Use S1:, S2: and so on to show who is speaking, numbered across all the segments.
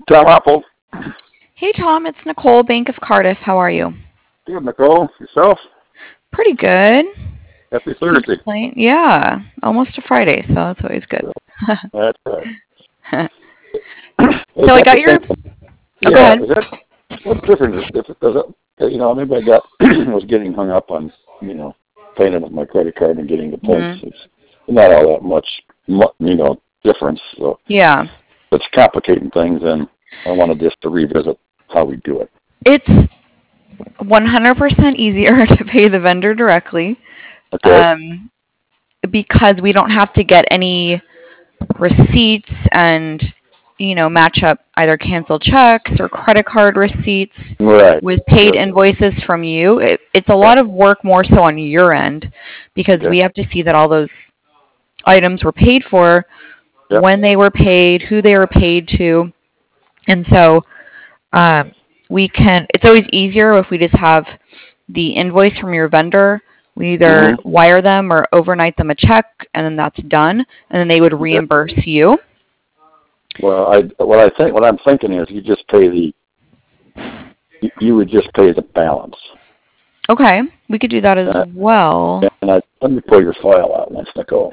S1: Tom Apple.
S2: Hey Tom, it's Nicole, Bank of Cardiff. How are you?
S1: Good, Nicole. Yourself?
S2: Pretty good.
S1: Happy
S2: Can't
S1: Thursday.
S2: complain. Yeah, almost a Friday, so that's always good.
S1: That's right. Hey,
S2: So I
S1: got
S2: got
S1: to
S2: your.
S1: think.
S2: Oh, go
S1: Yeah,
S2: ahead.
S1: is that what's different? If it does it, maybe I got was getting hung up on paying it with my credit card and getting the points.
S2: Hmm.
S1: It's not all that much, difference. So
S2: Yeah,
S1: it's complicating things, and I wanted just to revisit how we do it.
S2: it's 100% easier to pay the vendor directly,
S1: Okay.
S2: um, because we don't have to get any receipts and match up either canceled checks or credit card receipts
S1: Right.
S2: with paid
S1: Yep.
S2: invoices from you. It's a
S1: Yep.
S2: lot of work more so on your end because
S1: Okay.
S2: we have to see that all those items were paid for,
S1: Yep.
S2: when they were paid, who they were paid to. And so um, it's always easier if we just have the invoice from your vendor. We either
S1: Mhm.
S2: wire them or overnight them a check, and then that's done, and then they would
S1: Okay.
S2: reimburse you.
S1: Well, what I'm thinking is you would just pay the balance.
S2: Okay, we could do that as
S1: Uh,
S2: well.
S1: let me pull your file out, let's Nicole.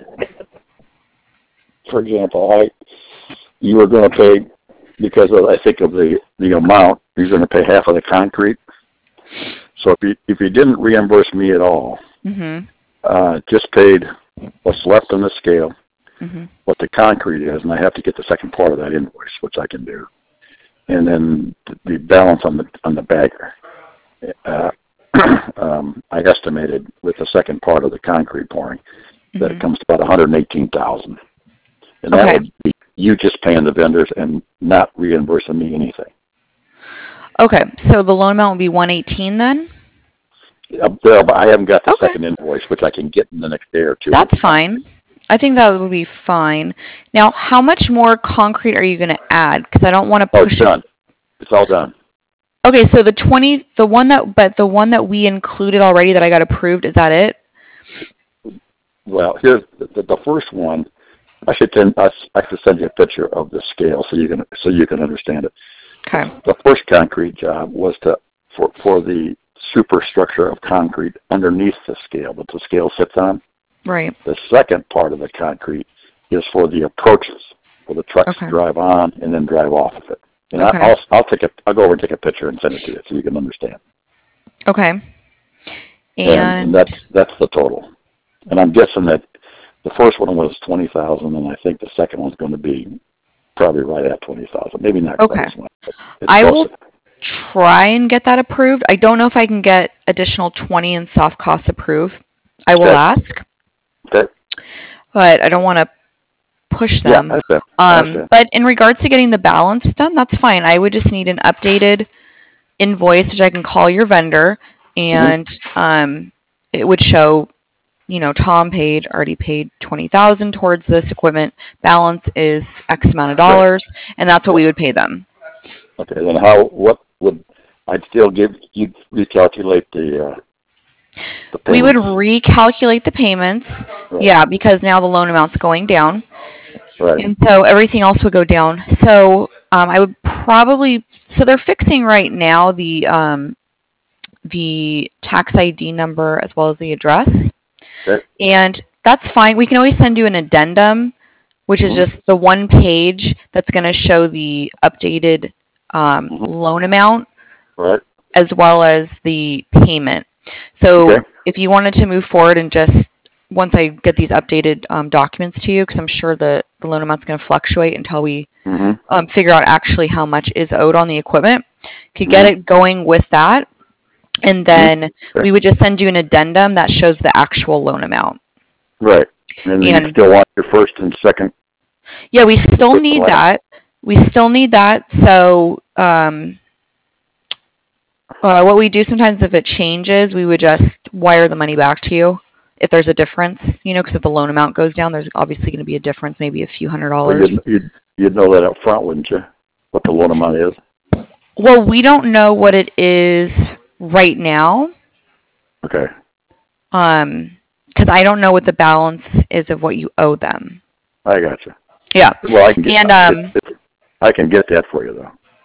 S1: For example, you were going to pay because I think of the amount. You're going to pay half of the concrete. So if you didn't reimburse me at all,
S2: Mhm.
S1: just paid what's left on the scale,
S2: Mhm.
S1: what the concrete is, and I have to get the second part of that invoice, which I can do, and then the balance on the bagger. Uh, I estimated with the second part of the concrete pouring that it
S2: Mhm.
S1: comes to about 118,000, and that
S2: Okay.
S1: would be you just paying the vendors and not reimbursing me anything.
S2: Okay. So the loan amount would be 118 then?
S1: Up there, but I haven't got the
S2: Okay.
S1: second invoice, which I can get in the next day or two with
S2: That's
S1: the concrete.
S2: fine. I think that would be fine. Now, how much more concrete are you going to add? Because I don't want to
S1: Oh, it's
S2: push it.
S1: done. It's all done.
S2: Okay, so the one that we included already that I got approved, is that it?
S1: Well, here's the first one. I should send you a picture of the scale so you can understand it.
S2: Okay.
S1: The first concrete job was for the superstructure of concrete underneath the scale that the scale sits on.
S2: Right.
S1: The second part of the concrete is for the approaches, where the trucks
S2: Okay.
S1: drive on and then drive off of it. And
S2: Okay.
S1: I'll go over and take a picture and send it to you so you can understand.
S2: Okay.
S1: And
S2: And
S1: that's the total. And I'm guessing that the first one was 20,000, and I think the second one's going to be probably right at 20,000. Maybe not quite
S2: okay.
S1: as much, but it's
S2: I
S1: close
S2: will
S1: enough.
S2: try and get that approved. I don't know if I can get additional 20 in soft costs approved. I will
S1: Okay.
S2: ask,
S1: Okay.
S2: but I don't want to push
S1: Yeah,
S2: them.
S1: I understand. I understand.
S2: But in regards to getting the balance done, that's fine. I would just need an updated invoice, which I can call your vendor,
S1: Mm-hmm.
S2: and it would show, Tom already paid 20,000 towards this equipment. Balance is X amount of
S1: Right.
S2: dollars, and that's what
S1: Yeah.
S2: we would pay them.
S1: Okay. Then what would I'd still give you recalculate the
S2: We would
S1: payments?
S2: recalculate the payments,
S1: Right.
S2: yeah, because now the loan amount's going down,
S1: Right.
S2: and so everything else would go down. So I would probably, so they're fixing right now the tax ID number as well as the address.
S1: Okay.
S2: And that's fine. We can always send you an addendum, which is
S1: Mm-hmm.
S2: just the one page that's going to show the updated
S1: Mm-hmm.
S2: loan amount
S1: Right.
S2: as well as the payment. So
S1: Okay.
S2: if you wanted to move forward and just once I get these updated documents to you, because I'm sure the loan amount's going to fluctuate until we
S1: Mm-hmm.
S2: figure out actually how much is owed on the equipment, could get
S1: Mm-hmm.
S2: it going with that, and
S1: Mm-hmm.
S2: then
S1: Okay.
S2: we would just send you an addendum that shows the actual loan amount.
S1: Right. And then you
S2: And
S1: still want your first and second
S2: yeah, we
S1: the
S2: still
S1: first and
S2: need
S1: last.
S2: that. We still need that. So what we do sometimes, if it changes, we would just wire the money back to you if there's a difference. Because if the loan amount goes down, there's obviously going to be a difference, maybe a few
S1: Well,
S2: $100s.
S1: you'd know that up front, wouldn't you? What the loan amount is.
S2: Well, we don't know what it is right now,
S1: Okay.
S2: because I don't know what the balance is of what you owe them.
S1: I got you.
S2: Yeah,
S1: Well, I can get
S2: and
S1: I can get that for you though.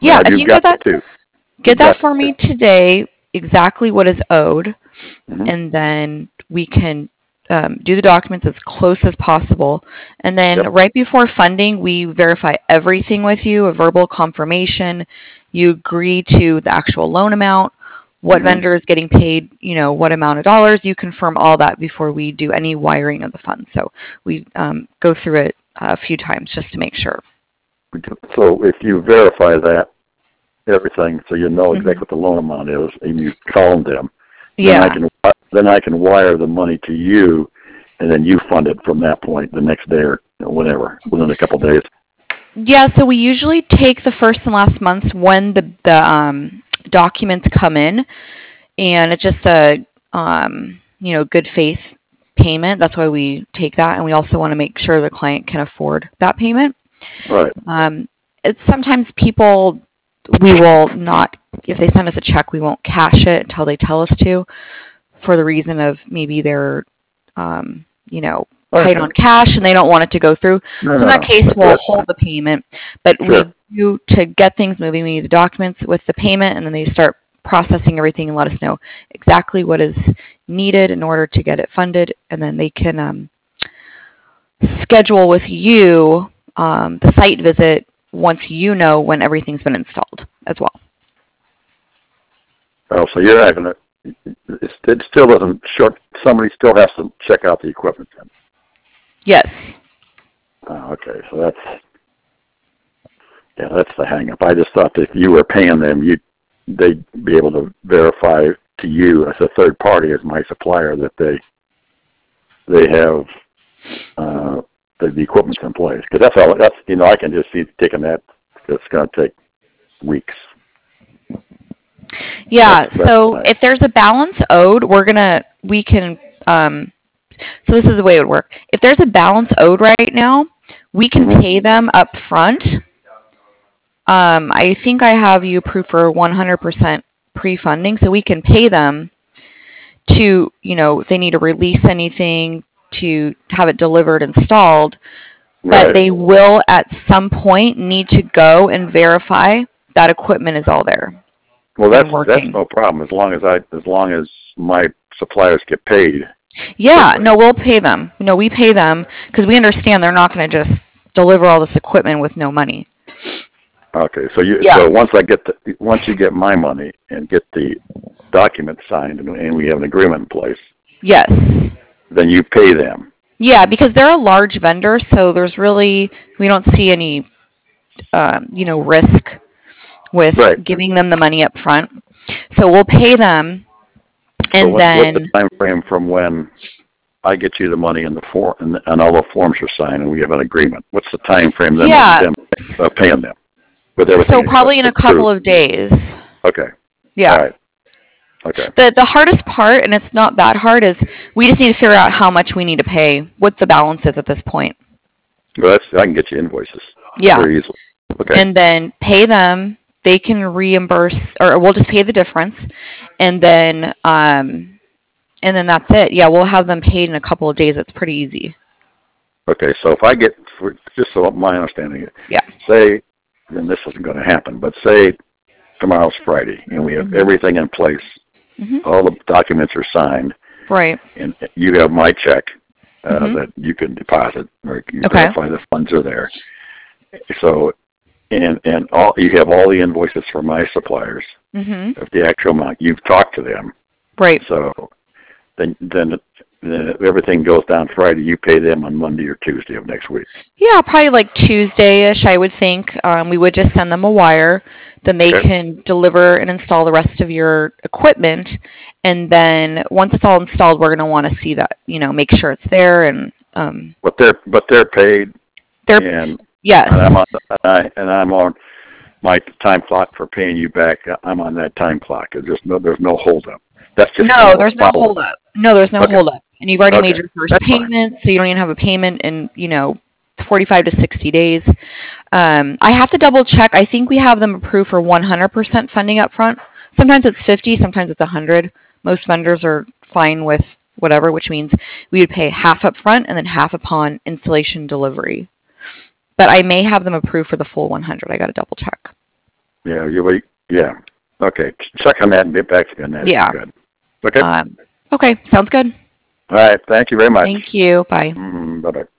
S2: Yeah,
S1: Have
S2: if
S1: you
S2: you
S1: got
S2: get
S1: the two?
S2: that for me today, exactly what is owed,
S1: Mhm.
S2: and then we can do the documents as close as possible. And then
S1: Yep.
S2: right before funding, we verify everything with you, a verbal confirmation. You agree to the actual loan amount, what
S1: Mhm.
S2: vendor is getting paid, what amount of dollars. You confirm all that before we do any wiring of the funds. So we go through it a few times just to make sure.
S1: So if you verify that, everything, so you know exactly
S2: Mhm.
S1: what the loan amount is, and you call them,
S2: Yeah.
S1: then I can wire the money to you, and then you fund it from that point the next day or whatever, within a couple of days.
S2: Yeah, so we usually take the first and last months when the documents come in, and it's just a good faith payment. That's why we take that, and we also want to make sure the client can afford that payment.
S1: Right.
S2: It's sometimes people, we will not, if they send us a check, we won't cash it until they tell us to, for the reason of maybe they're tight on cash and they don't want it to go through.
S1: No,
S2: So in that case, we'll
S1: that's
S2: hold the payment. But
S1: sure.
S2: we do, to get things moving, we need the documents with the payment, and then they start processing everything and let us know exactly what is needed in order to get it funded, and then they can schedule with you the site visit once you know when everything's been installed as well.
S1: Oh, so you're not going to, it still doesn't show, somebody still has to check out the equipment then.
S2: Yes.
S1: Oh, okay, so that's the hang up. I just thought that if you were paying them, they'd be able to verify to you as a third party, as my supplier, that they have the equipment's in place. Because I can just see taking that. It's going to take weeks.
S2: Yeah.
S1: That's
S2: So
S1: nice.
S2: if there's a balance owed, we can. So this is the way it would work. If there's a balance owed right now, we can pay them up front. I think I have you approved for 100% pre-funding, so we can pay them to, if they need to release anything, to have it delivered, installed. But they will at some point need to go and verify that equipment is all there.
S1: Well, that's no problem as long as my suppliers get paid.
S2: Yeah, quickly. No, we'll pay them. No, we pay them because we understand they're not going to just deliver all this equipment with no money.
S1: Okay, so once you get my money and get the document signed and we have an agreement in place.
S2: Yes.
S1: Then you pay them.
S2: Yeah, because they're a large vendor, so we don't see any, risk with giving them the money up front. So we'll pay them, and
S1: what's the time frame from when I get you the money and the form and all the forms are signed and we have an agreement? What's the time frame then of paying them with everything?
S2: So probably in a couple of days.
S1: Okay.
S2: Yeah.
S1: All right. Okay.
S2: The hardest part, and it's not that hard, is we just need to figure out how much we need to pay, what the balance is at this point.
S1: Well, I can get you invoices.
S2: Yeah.
S1: Very easily. Okay.
S2: And then pay them. They can reimburse, or we'll just pay the difference, and then that's it. Yeah, we'll have them paid in a couple of days. It's pretty easy.
S1: Okay, so if I get, just so my understanding, say, and this isn't going to happen, but say tomorrow's Friday and we have everything in place. All the documents are signed.
S2: Right.
S1: And you have my check that you can deposit, or you verify the funds are there. So, and you have all the invoices for my suppliers of the actual amount. You've talked to them. Right. So then everything goes down Friday. You pay them on Monday or Tuesday of next week. Yeah, probably like Tuesday-ish, I would think. We would just send them a wire. Then they can deliver and install the rest of your equipment. And then once it's all installed, we're going to want to see that, make sure it's there. And But they're paid. Yes. And I'm on my time clock for paying you back. I'm on that time clock. There's no holdup. That's just there's no holdup. No, there's no holdup. And you've already made your first payment, so you don't even have a payment in 45 to 60 days. I have to double check. I think we have them approved for 100% funding up front. Sometimes it's 50, sometimes it's 100. Most vendors are fine with whatever, which means we would pay half up front and then half upon installation delivery. But I may have them approved for the full 100. I got to double check. Yeah, you wait. Yeah. Okay. Check on that and get back to you on that.
S2: Yeah.
S1: Good. Okay.
S2: Okay, sounds good.
S1: All right. Thank you very much.
S2: Thank you. Bye.
S1: Bye-bye.